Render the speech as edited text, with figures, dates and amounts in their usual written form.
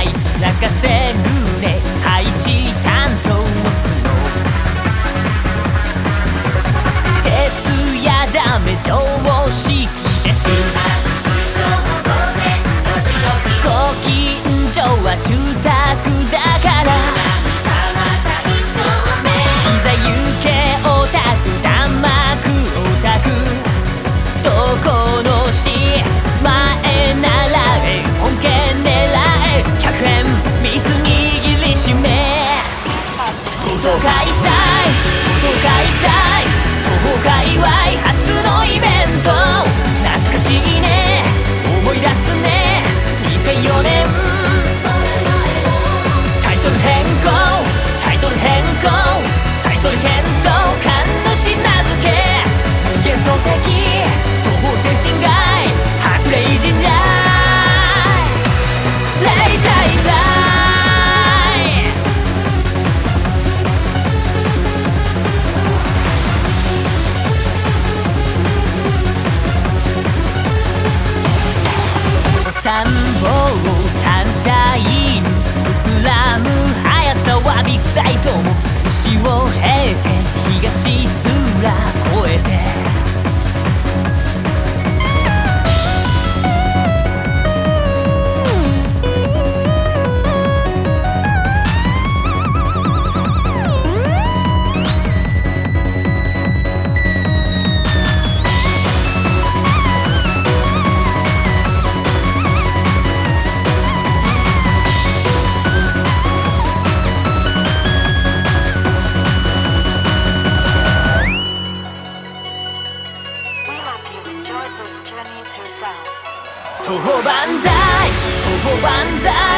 ない泣かせるね配置担当徹夜ダメ常識ですご近所は住宅だからいざ行けオタク弾幕オタクどこの市前ならえ本家狙え100円水握りしめとど開催とど開催徒歩界隈初のイベント懐かしいね思い出すね2004年タイトル変更タイトル変更サイトル検討神主名付け幻想石東方精神街白麗神社例大祭参謀サンシャイン膨らむ速さはビッグサイトも西を経て東すら越えて徒歩万歳徒歩万歳